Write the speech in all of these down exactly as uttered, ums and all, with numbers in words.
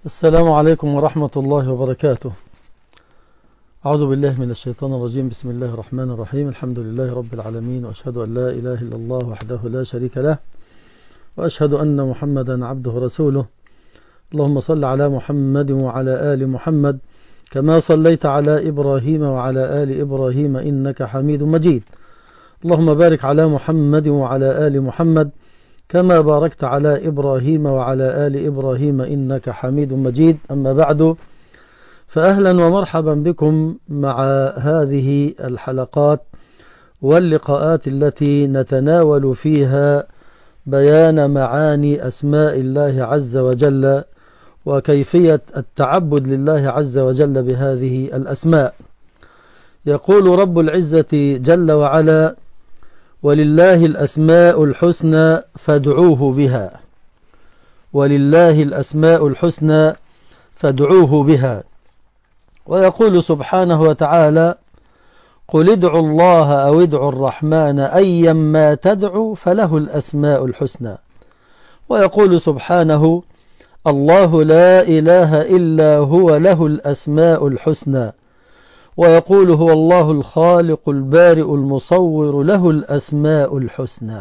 السلام عليكم ورحمة الله وبركاته. أعوذ بالله من الشيطان الرجيم. بسم الله الرحمن الرحيم. الحمد لله رب العالمين، وأشهد أن لا إله إلا الله وحده لا شريك له، وأشهد أن محمدا عبده ورسوله. اللهم صل على محمد وعلى آل محمد كما صليت على إبراهيم وعلى آل إبراهيم إنك حميد مجيد. اللهم بارك على محمد وعلى آل محمد كما باركت على إبراهيم وعلى آل إبراهيم إنك حميد مجيد. أما بعد، فأهلا ومرحبا بكم مع هذه الحلقات واللقاءات التي نتناول فيها بيان معاني أسماء الله عز وجل وكيفية التعبد لله عز وجل بهذه الأسماء. يقول رب العزة جل وعلا: ولله الأسماء الحسنى فادعوه بها. ولله الأسماء الحسنى فادعوه بها. ويقول سبحانه وتعالى: قل ادعوا الله أو ادعوا الرحمن أيما تدعوا فله الأسماء الحسنى. ويقول سبحانه: الله لا إله إلا هو له الأسماء الحسنى. ويقول: هو الله الخالق البارئ المصور له الأسماء الحسنى.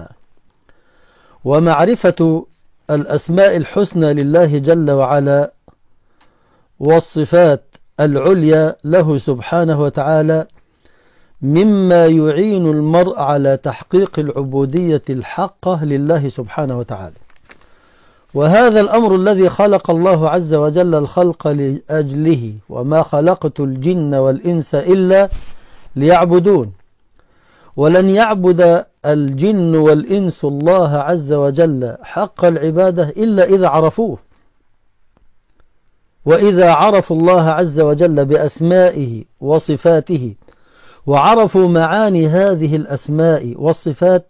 ومعرفة الأسماء الحسنى لله جل وعلا والصفات العليا له سبحانه وتعالى مما يعين المرء على تحقيق العبودية الحقة لله سبحانه وتعالى. وهذا الأمر الذي خلق الله عز وجل الخلق لأجله: وما خلقت الجن والإنس إلا ليعبدون. ولن يعبد الجن والإنس الله عز وجل حق العبادة إلا إذا عرفوه. وإذا عرفوا الله عز وجل بأسمائه وصفاته وعرفوا معاني هذه الأسماء والصفات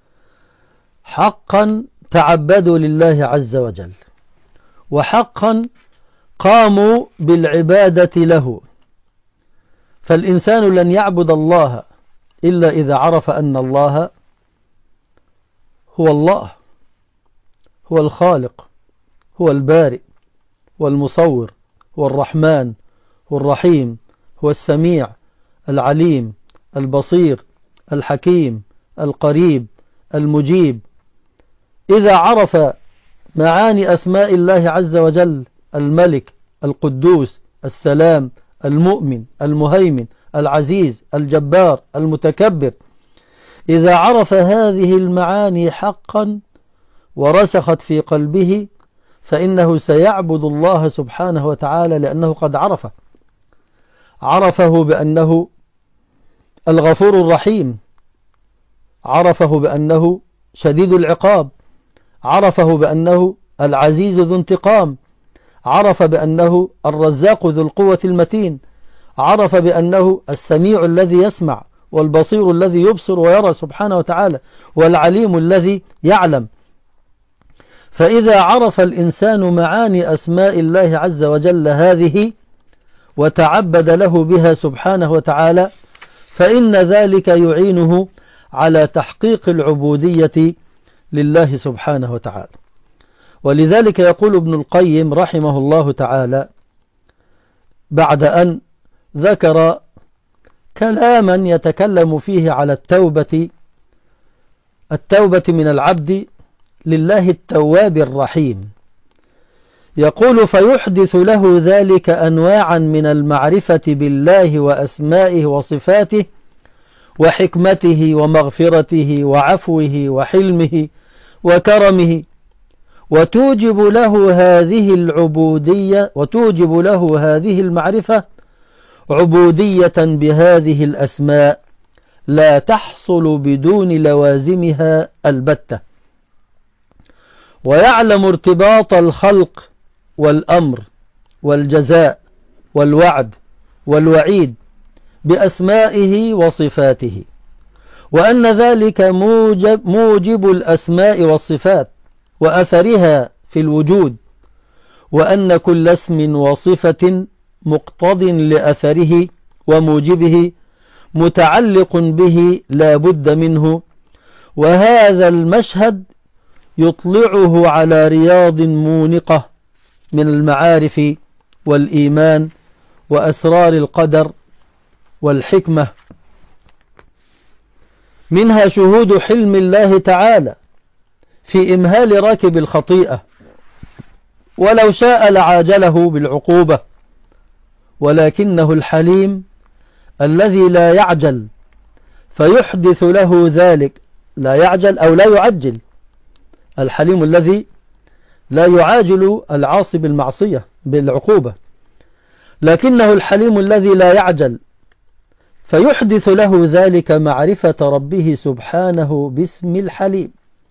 حقا تعبدوا لله عز وجل، وحقا قاموا بالعبادة له. فالإنسان لن يعبد الله إلا إذا عرف أن الله هو الله، هو الخالق، هو البارئ، هو المصور، هو الرحمن، هو الرحيم، هو السميع العليم البصير الحكيم القريب المجيب. إذا عرف معاني أسماء الله عز وجل: الملك، القدوس، السلام، المؤمن، المهيمن، العزيز، الجبار، المتكبر، إذا عرف هذه المعاني حقا ورسخت في قلبه فإنه سيعبد الله سبحانه وتعالى، لأنه قد عرفه عرفه بأنه الغفور الرحيم، عرفه بأنه شديد العقاب، عرفه بأنه العزيز ذو انتقام، عرف بأنه الرزاق ذو القوة المتين، عرف بأنه السميع الذي يسمع، والبصير الذي يبصر ويرى سبحانه وتعالى، والعليم الذي يعلم. فإذا عرف الإنسان معاني أسماء الله عز وجل هذه وتعبد له بها سبحانه وتعالى فإن ذلك يعينه على تحقيق العبودية لله سبحانه وتعالى. ولذلك يقول ابن القيم رحمه الله تعالى بعد أن ذكر كلاما يتكلم فيه على التوبة التوبة من العبد لله التواب الرحيم، يقول: فيحدث له ذلك أنواعا من المعرفة بالله وأسمائه وصفاته وحكمته ومغفرته وعفوه وحلمه وكرمه، وتوجب له هذه العبودية وتوجب له هذه المعرفة عبودية بهذه الأسماء لا تحصل بدون لوازمها البتة. ويعلم ارتباط الخلق والأمر والجزاء والوعد والوعيد بأسمائه وصفاته، وأن ذلك موجب, موجب الأسماء والصفات وأثرها في الوجود، وأن كل اسم وصفة مقتض لأثره وموجبه متعلق به لا بد منه. وهذا المشهد يطلعه على رياض مونقة من المعارف والإيمان وأسرار القدر والحكمة. منها شهود حلم الله تعالى في إمهال راكب الخطيئة، ولو شاء لعاجله بالعقوبة، ولكنه الحليم الذي لا يعجل فيحدث له ذلك. لا يعجل أو لا يعجل، الحليم الذي لا يعاجل العاصي بالمعصية بالعقوبة، لكنه الحليم الذي لا يعجل فيحدث له ذلك معرفة ربه سبحانه باسم الحليم،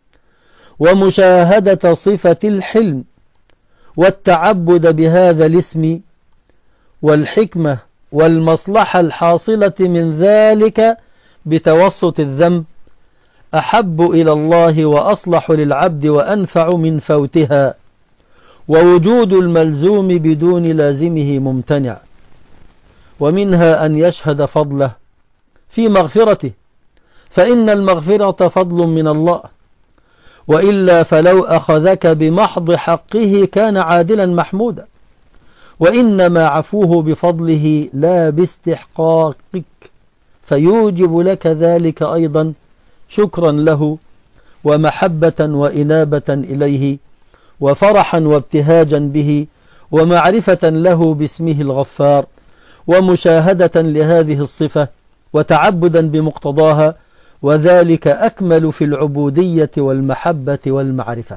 ومشاهدة صفة الحلم، والتعبد بهذا الاسم، والحكمة والمصلحة الحاصلة من ذلك بتوسط الذنب أحب إلى الله وأصلح للعبد وأنفع من فوتها، ووجود الملزوم بدون لازمه ممتنع. ومنها أن يشهد فضله في مغفرته، فإن المغفرة فضل من الله، وإلا فلو أخذك بمحض حقه كان عادلا محمودا، وإنما عفوه بفضله لا باستحقاقك، فيوجب لك ذلك أيضا شكرا له ومحبة وإنابة إليه وفرحا وابتهاجا به ومعرفة له باسمه الغفار، ومشاهدة لهذه الصفة وتعبدا بمقتضاها، وذلك أكمل في العبودية والمحبة والمعرفة.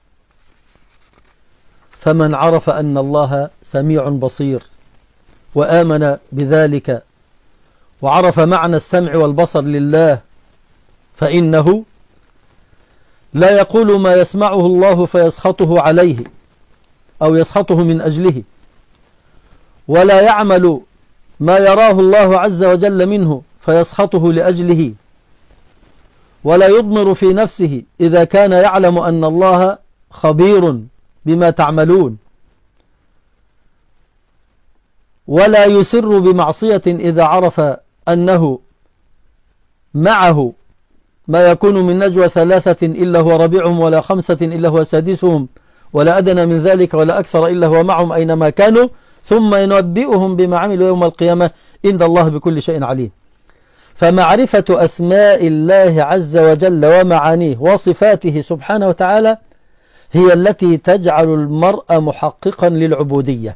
فمن عرف أن الله سميع بصير وآمن بذلك وعرف معنى السمع والبصر لله، فإنه لا يقول ما يسمعه الله فيسخطه عليه أو يسخطه من أجله، ولا يعمل ما يراه الله عز وجل منه فيسخطه لأجله، ولا يضمر في نفسه إذا كان يعلم أن الله خبير بما تعملون، ولا يسر بمعصية إذا عرف أنه معه ما يكون من نجوى ثلاثة إلا هو ربيعهم، ولا خمسة إلا هو سادسهم، ولا أدنى من ذلك ولا أكثر إلا هو معهم أينما كانوا، ثم ينبئهم بما عملوا يوم القيامة إن الله بكل شيء عليم. فمعرفة أسماء الله عز وجل ومعانيه وصفاته سبحانه وتعالى هي التي تجعل المرء محققا للعبودية.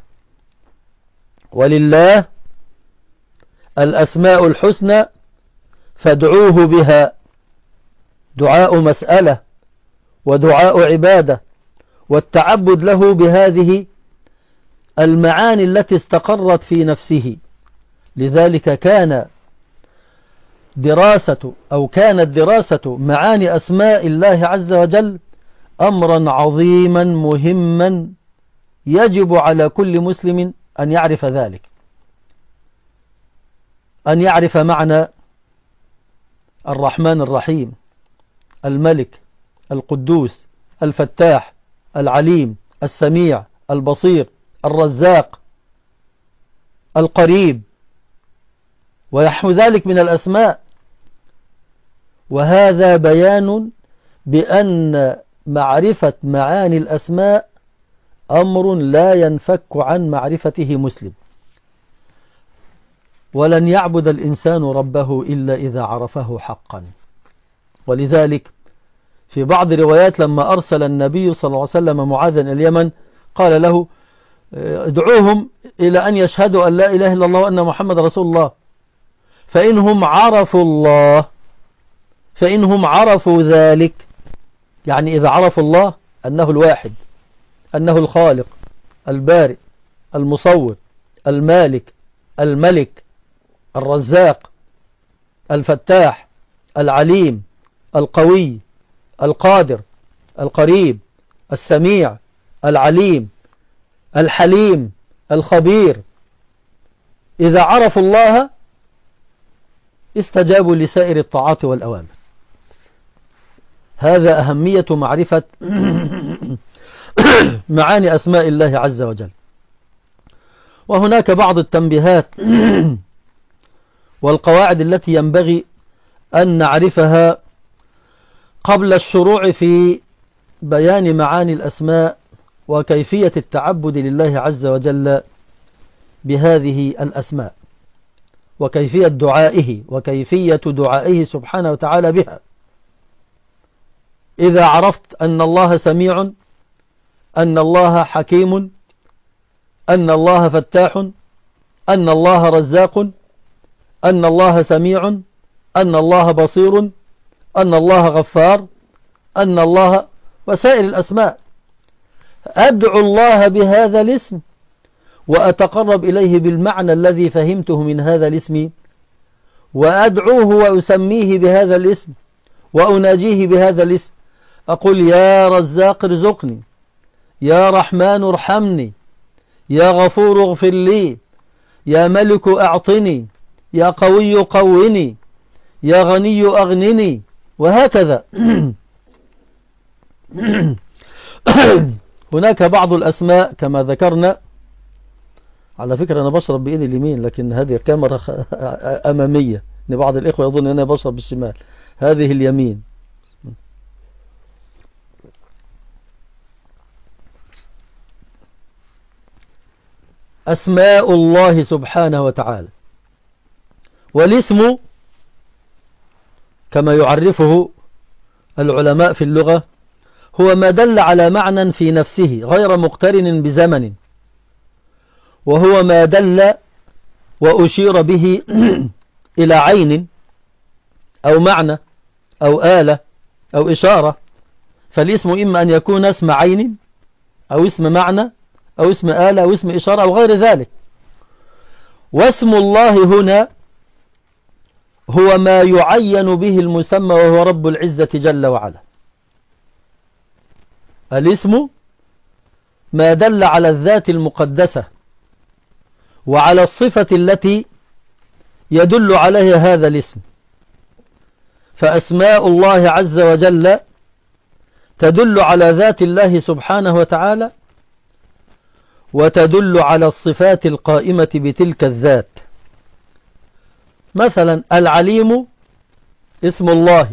ولله الأسماء الحسنى فادعوه بها، دعاء مسألة ودعاء عبادة، والتعبد له بهذه المعاني التي استقرت في نفسه. لذلك كان دراسة أو كانت دراسة معاني أسماء الله عز وجل أمرا عظيما مهما يجب على كل مسلم أن يعرف ذلك، أن يعرف معنى الرحمن الرحيم، الملك، القدوس، الفتاح، العليم، السميع، البصير، الرزاق، القريب، ويحو ذلك من الأسماء. وهذا بيان بأن معرفة معاني الأسماء أمر لا ينفك عن معرفته مسلم، ولن يعبد الإنسان ربه إلا إذا عرفه حقا. ولذلك في بعض الروايات لما أرسل النبي صلى الله عليه وسلم معاذا إلى اليمن قال له ادعوهم إلى أن يشهدوا أن لا إله إلا الله وأن محمد رسول الله، فإنهم عرفوا الله فإنهم عرفوا ذلك، يعني إذا عرفوا الله أنه الواحد، أنه الخالق البارئ المصور المالك الملك الرزاق الفتاح العليم القوي القادر القريب السميع العليم الحليم الخبير، إذا عرفوا الله استجابوا لسائر الطاعات والأوامر. هذا أهمية معرفة معاني أسماء الله عز وجل. وهناك بعض التنبيهات والقواعد التي ينبغي أن نعرفها قبل الشروع في بيان معاني الأسماء وكيفية التعبد لله عز وجل بهذه الأسماء، وكيفية دعائه وكيفية دعائه سبحانه وتعالى بها. إذا عرفت أن الله سميع، أن الله حكيم، أن الله فتاح، أن الله رزاق، أن الله سميع، أن الله بصير، أن الله غفار، أن الله وسائر الأسماء، أدعو الله بهذا الاسم وأتقرب إليه بالمعنى الذي فهمته من هذا الاسم، وأدعوه وأسميه بهذا الاسم وأناجيه بهذا الاسم. أقول يا رزاق ارزقني، يا رحمن ارحمني، يا غفور اغفر لي، يا ملك أعطني، يا قوي قوني، يا غني أغنني، وهكذا. هناك بعض الأسماء كما ذكرنا. على فكرة أنا بشرب بإيدي اليمين، لكن هذه الكاميرا أمامية، إن بعض الإخوة يظن أن أنا بشرب بالشمال، هذه اليمين. أسماء الله سبحانه وتعالى، والاسم كما يعرفه العلماء في اللغة هو ما دل على معنى في نفسه غير مقترن بزمن، وهو ما دل وأشير به إلى عين أو معنى أو آلة أو إشارة. فالاسم إما أن يكون اسم عين أو اسم معنى أو اسم آلة أو اسم إشارة أو غير ذلك. واسم الله هنا هو ما يعين به المسمى، وهو رب العزة جل وعلا. الاسم ما دل على الذات المقدسة وعلى الصفة التي يدل عليها هذا الاسم. فأسماء الله عز وجل تدل على ذات الله سبحانه وتعالى، وتدل على الصفات القائمة بتلك الذات. مثلا العليم اسم الله،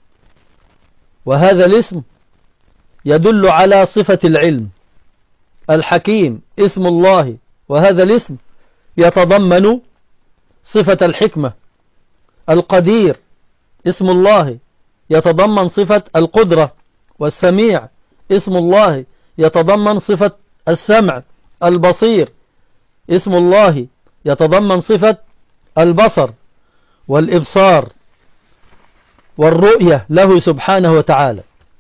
وهذا الاسم يدل على صفة العلم. الحكيم اسم الله، وهذا الاسم يتضمن صفة الحكمة. القدير اسم الله يتضمن صفة القدرة. والسميع اسم الله يتضمن صفة السمع. البصير اسم الله يتضمن صفة البصر والإبصار والرؤية له سبحانه وتعالى.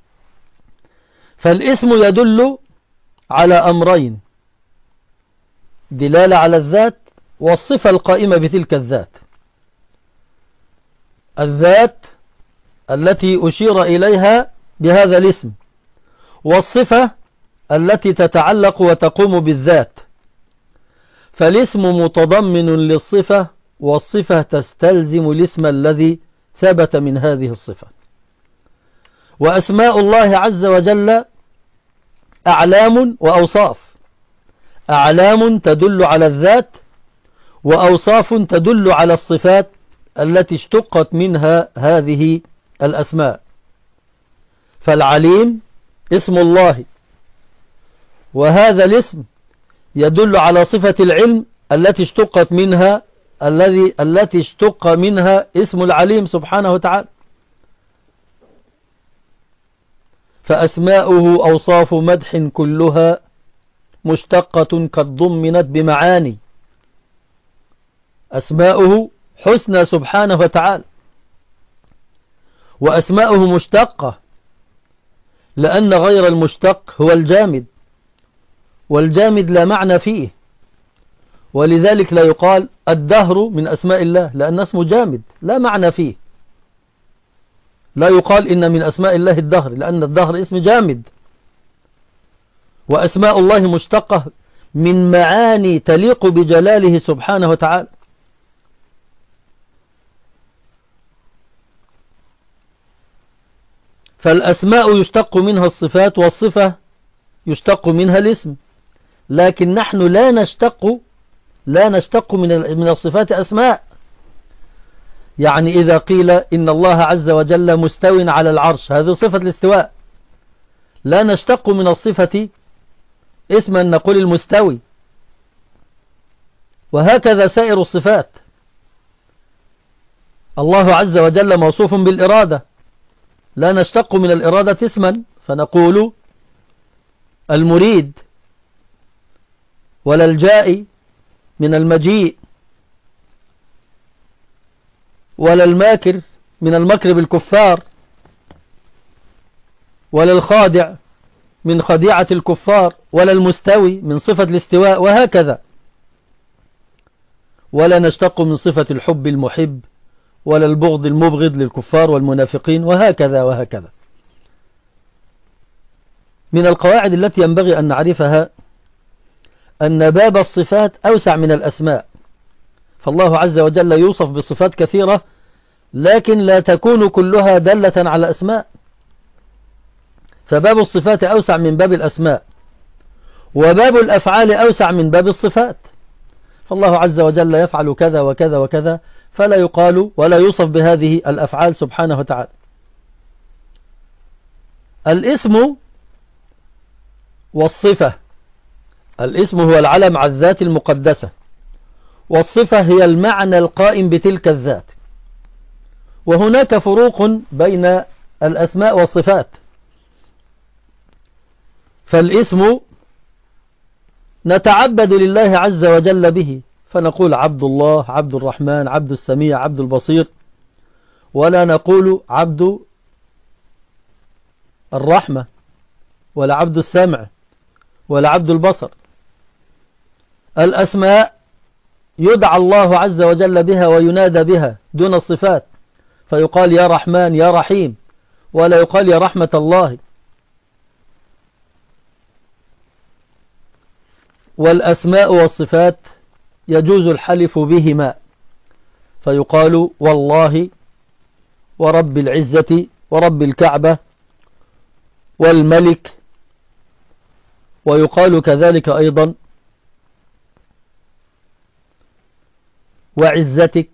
فالاسم يدل على أمرين: دلالة على الذات والصفة القائمة بتلك الذات. الذات التي أشير إليها بهذا الاسم، والصفة التي تتعلق وتقوم بالذات. فالاسم متضمن للصفة، والصفة تستلزم الاسم الذي ثبت من هذه الصفة. وأسماء الله عز وجل أعلام وأوصاف. أعلام تدل على الذات، وأوصاف تدل على الصفات التي اشتقت منها هذه الأسماء. فالعليم اسم الله، وهذا الاسم يدل على صفة العلم التي اشتقت منها الذي التي اشتق منها اسم العليم سبحانه وتعالى. فأسماؤه أوصاف مدح كلها مشتقة قد ضمنت بمعاني. أسماؤه حسنى سبحانه وتعالى، وأسماؤه مشتقة لأن غير المشتق هو الجامد، والجامد لا معنى فيه، ولذلك لا يقال الدهر من أسماء الله، لأن اسمه جامد لا معنى فيه. لا يقال إن من أسماء الله الدهر، لأن الدهر اسم جامد. وأسماء الله مشتقة من معاني تليق بجلاله سبحانه وتعالى. فالأسماء يشتق منها الصفات، والصفة يشتق منها الاسم. لكن نحن لا نشتق لا نشتق من من الصفات أسماء. يعني إذا قيل إن الله عز وجل مستو على العرش، هذه صفة الاستواء. لا نشتق من الصفة اسما نقول المستوي، وهكذا سائر الصفات. الله عز وجل موصوف بالإرادة، لا نشتق من الإرادة اسما فنقول المريد، ولا الجائي من المجيء، ولا الماكر من المكر بالكفار، ولا الخادع من خديعة الكفار، ولا المستوي من صفة الاستواء، وهكذا. ولا نشتق من صفة الحب المحب، ولا البغض المبغض للكفار والمنافقين، وهكذا وهكذا. من القواعد التي ينبغي أن نعرفها أن باب الصفات أوسع من الأسماء، فالله عز وجل يوصف بصفات كثيرة، لكن لا تكون كلها دالة على أسماء، فباب الصفات أوسع من باب الأسماء، وباب الأفعال أوسع من باب الصفات، فالله عز وجل يفعل كذا وكذا وكذا، فلا يقال ولا يوصف بهذه الأفعال سبحانه وتعالى. الاسم والصفة، الاسم هو العلم على الذات المقدسة، والصفة هي المعنى القائم بتلك الذات، وهناك فروق بين الأسماء والصفات. فالاسم نتعبد لله عز وجل به، فنقول عبد الله، عبد الرحمن، عبد السميع، عبد البصير، ولا نقول عبد الرحمة، ولا عبد السمع، ولا عبد البصر. الأسماء يدعى الله عز وجل بها وينادى بها دون الصفات، فيقال يا رحمن يا رحيم، ولا يقال يا رحمة الله. والأسماء والصفات يجوز الحلف بهما، فيقال والله ورب العزة ورب الكعبة والملك، ويقال كذلك أيضا وعزتك،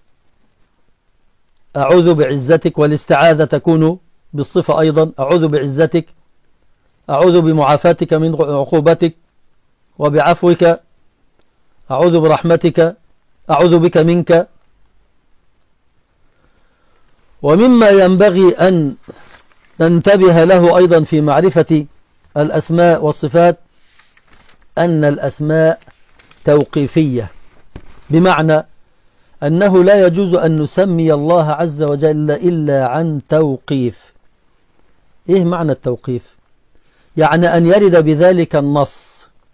أعوذ بعزتك، والاستعاذة تكون بالصفة أيضا، أعوذ بعزتك، أعوذ بمعافاتك من عقوبتك، وبعفوك، أعوذ برحمتك، أعوذ بك منك. ومما ينبغي أن ننتبه له أيضا في معرفة الأسماء والصفات أن الأسماء توقيفية، بمعنى أنه لا يجوز أن نسمي الله عز وجل إلا عن توقيف. إيه معنى التوقيف؟ يعني أن يرد بذلك النص،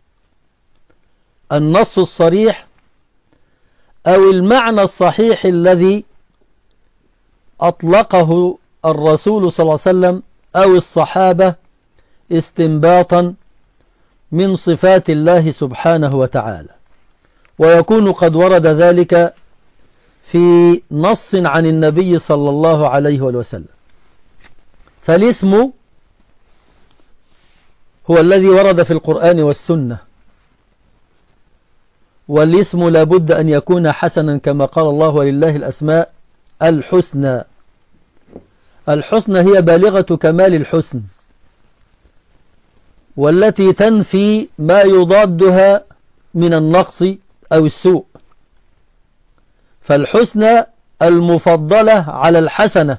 النص الصريح أو المعنى الصحيح الذي أطلقه الرسول صلى الله عليه وسلم أو الصحابة استنباطا من صفات الله سبحانه وتعالى، ويكون قد ورد ذلك في نص عن النبي صلى الله عليه وسلم. فالاسم هو الذي ورد في القرآن والسنة، والاسم لابد أن يكون حسنا كما قال الله ولله الأسماء الحسنى. الحسنى هي بالغة كمال الحسن، والتي تنفي ما يضادها من النقص أو السوء، فالحسنى المفضلة على الحسنة،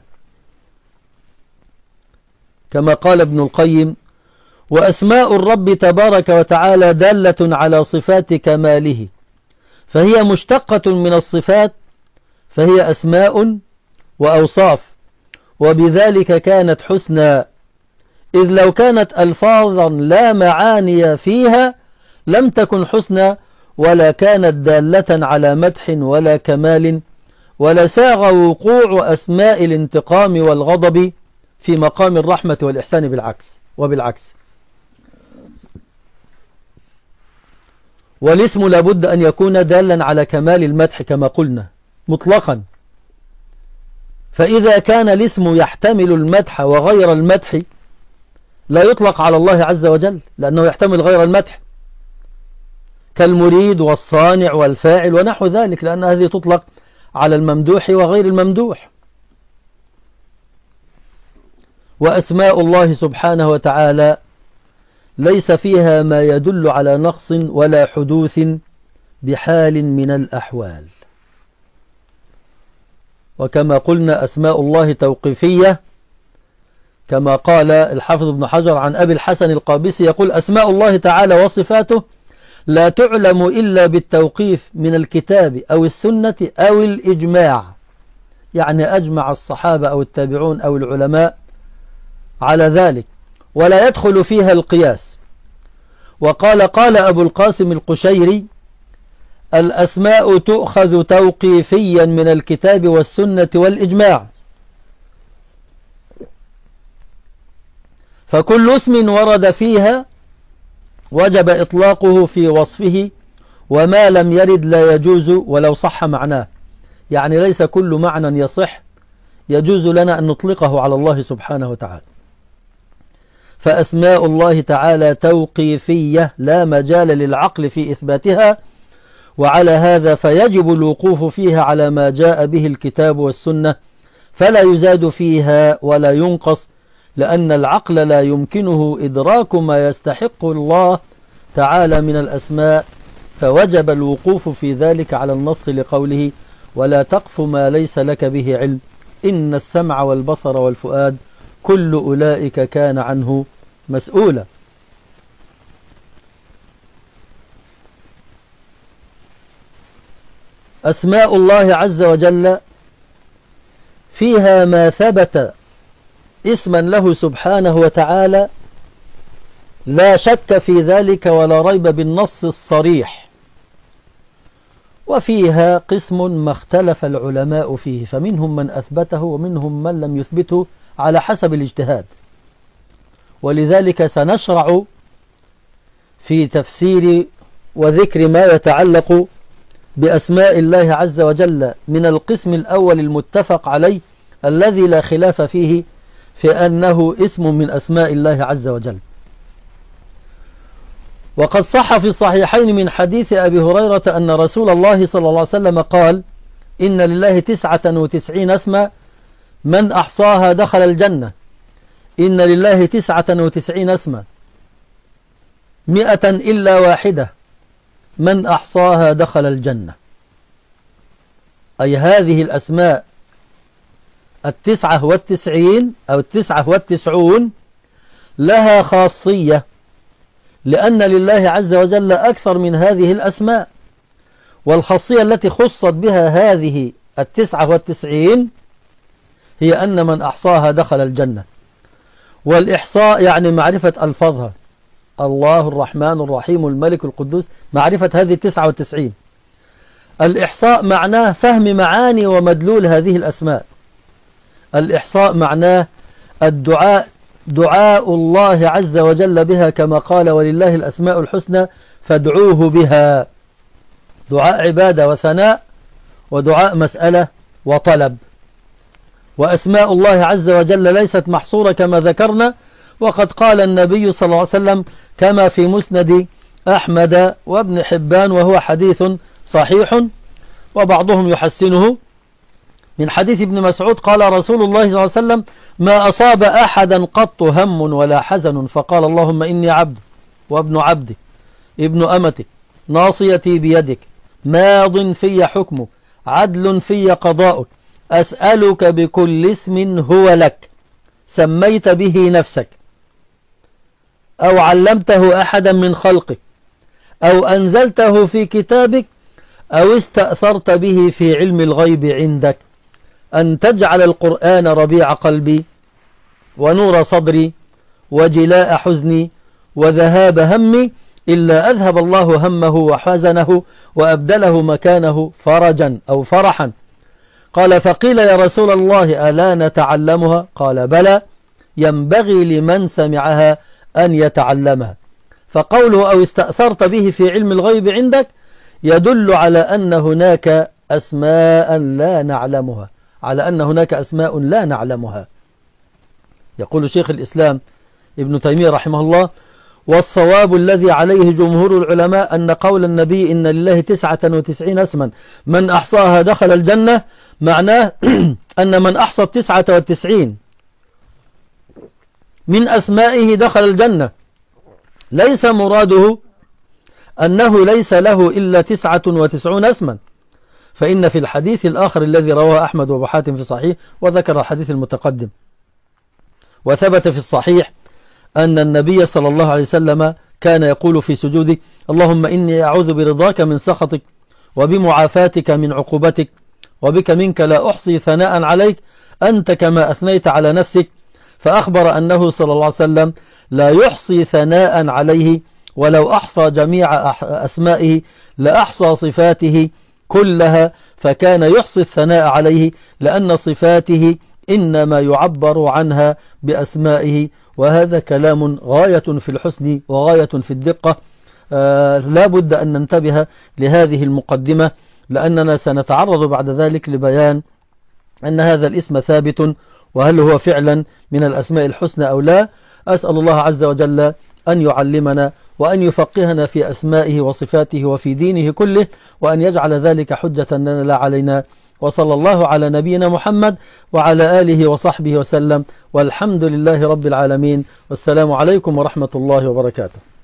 كما قال ابن القيم وأسماء الرب تبارك وتعالى دالة على صفات كماله، فهي مشتقة من الصفات، فهي أسماء وأوصاف، وبذلك كانت حسنى، إذ لو كانت ألفاظا لا معاني فيها لم تكن حسنى، ولا كانت دالة على مدح ولا كمال، ولا ساغ وقوع أسماء الانتقام والغضب في مقام الرحمة والإحسان بالعكس وبالعكس. والاسم لابد أن يكون دالا على كمال المدح كما قلنا مطلقا، فإذا كان الاسم يحتمل المدح وغير المدح لا يطلق على الله عز وجل، لأنه يحتمل غير المدح، كالمريد والصانع والفاعل ونحو ذلك، لأن هذه تطلق على الممدوح وغير الممدوح. وأسماء الله سبحانه وتعالى ليس فيها ما يدل على نقص ولا حدوث بحال من الأحوال. وكما قلنا أسماء الله توقيفية، كما قال الحافظ ابن حجر عن أبي الحسن القابسي يقول: أسماء الله تعالى وصفاته لا تعلم إلا بالتوقيف من الكتاب أو السنة أو الإجماع، يعني أجمع الصحابة أو التابعون أو العلماء على ذلك، ولا يدخل فيها القياس. وقال قال أبو القاسم القشيري: الأسماء تؤخذ توقيفيا من الكتاب والسنة والإجماع، فكل اسم ورد فيها وجب إطلاقه في وصفه، وما لم يرد لا يجوز ولو صح معناه. يعني ليس كل معنى يصح يجوز لنا أن نطلقه على الله سبحانه وتعالى. فأسماء الله تعالى توقيفية لا مجال للعقل في إثباتها، وعلى هذا فيجب الوقوف فيها على ما جاء به الكتاب والسنة، فلا يزاد فيها ولا ينقص، لأن العقل لا يمكنه إدراك ما يستحق الله تعالى من الأسماء، فوجب الوقوف في ذلك على النص لقوله: ولا تقف ما ليس لك به علم إن السمع والبصر والفؤاد كل أولئك كان عنه مسؤولا. أسماء الله عز وجل فيها ما ثبت اسما له سبحانه وتعالى لا شك في ذلك ولا ريب بالنص الصريح، وفيها قسم ما اختلف العلماء فيه، فمنهم من أثبته ومنهم من لم يثبته على حسب الاجتهاد. ولذلك سنشرع في تفسير وذكر ما يتعلق بأسماء الله عز وجل من القسم الأول المتفق عليه الذي لا خلاف فيه في أنه اسم من أسماء الله عز وجل. وقد صح في الصحيحين من حديث أبي هريرة أن رسول الله صلى الله عليه وسلم قال: إن لله تسعة وتسعين اسما من أحصاها دخل الجنة. إن لله تسعة وتسعين اسما مئة إلا واحدة من أحصاها دخل الجنة. أي هذه الأسماء التسعة والتسعين أو التسعة والتسعون لها خاصية، لأن لله عز وجل أكثر من هذه الأسماء، والخاصية التي خصت بها هذه التسعة والتسعين هي أن من أحصاها دخل الجنة. والإحصاء يعني معرفة ألفاظها: الله الرحمن الرحيم الملك القدوس، معرفة هذه التسعة والتسعين. الإحصاء معناه فهم معاني ومدلول هذه الأسماء. الإحصاء معناه الدعاء، دعاء الله عز وجل بها، كما قال: ولله الأسماء الحسنى فادعوه بها. دعاء عبادة وثناء، ودعاء مسألة وطلب. وأسماء الله عز وجل ليست محصورة كما ذكرنا، وقد قال النبي صلى الله عليه وسلم كما في مسند أحمد وابن حبان وهو حديث صحيح وبعضهم يحسنه، من حديث ابن مسعود قال رسول الله صلى الله عليه وسلم: ما أصاب أحدا قط هم ولا حزن فقال اللهم إني عبد وابن عبدك ابن أمتك ناصيتي بيدك ماض في حكمك عدل في قضاؤك أسألك بكل اسم هو لك سميت به نفسك أو علمته أحدا من خلقك أو أنزلته في كتابك أو استأثرت به في علم الغيب عندك أن تجعل القرآن ربيع قلبي ونور صدري وجلاء حزني وذهاب همي إلا أذهب الله همه وحزنه وأبدله مكانه فرجا أو فرحا. قال: فقيل يا رسول الله ألا نتعلمها؟ قال: بلى، ينبغي لمن سمعها أن يتعلمها. فقوله أو استأثرت به في علم الغيب عندك يدل على أن هناك أسماء لا نعلمها، على أن هناك أسماء لا نعلمها. يقول شيخ الإسلام ابن تيمية رحمه الله: والصواب الذي عليه جمهور العلماء أن قول النبي إن لله تسعة وتسعين اسما من أحصاها دخل الجنة معناه أن من أحصى التسعة والتسعين من أسمائه دخل الجنة، ليس مراده أنه ليس له إلا تسعة وتسعون اسما، فإن في الحديث الآخر الذي رواه أحمد وابو حاتم في صحيح وذكر الحديث المتقدم، وثبت في الصحيح أن النبي صلى الله عليه وسلم كان يقول في سجوده: اللهم إني أعوذ برضاك من سخطك وبمعافاتك من عقوبتك وبك منك لا أحصي ثناء عليك أنت كما أثنيت على نفسك. فأخبر أنه صلى الله عليه وسلم لا يحصي ثناء عليه، ولو أحصى جميع أسمائه لأحصى صفاته كلها، فكان يحصي الثناء عليه لأن صفاته إنما يعبر عنها بأسمائه. وهذا كلام غاية في الحسن وغاية في الدقة. آه لا بد أن ننتبه لهذه المقدمة، لأننا سنتعرض بعد ذلك لبيان أن هذا الاسم ثابت، وهل هو فعلا من الأسماء الحسنى أو لا. أسأل الله عز وجل أن يعلمنا وأن يفقهنا في أسمائه وصفاته وفي دينه كله، وأن يجعل ذلك حجة لنا لا علينا. وصلى الله على نبينا محمد وعلى آله وصحبه وسلم، والحمد لله رب العالمين، والسلام عليكم ورحمة الله وبركاته.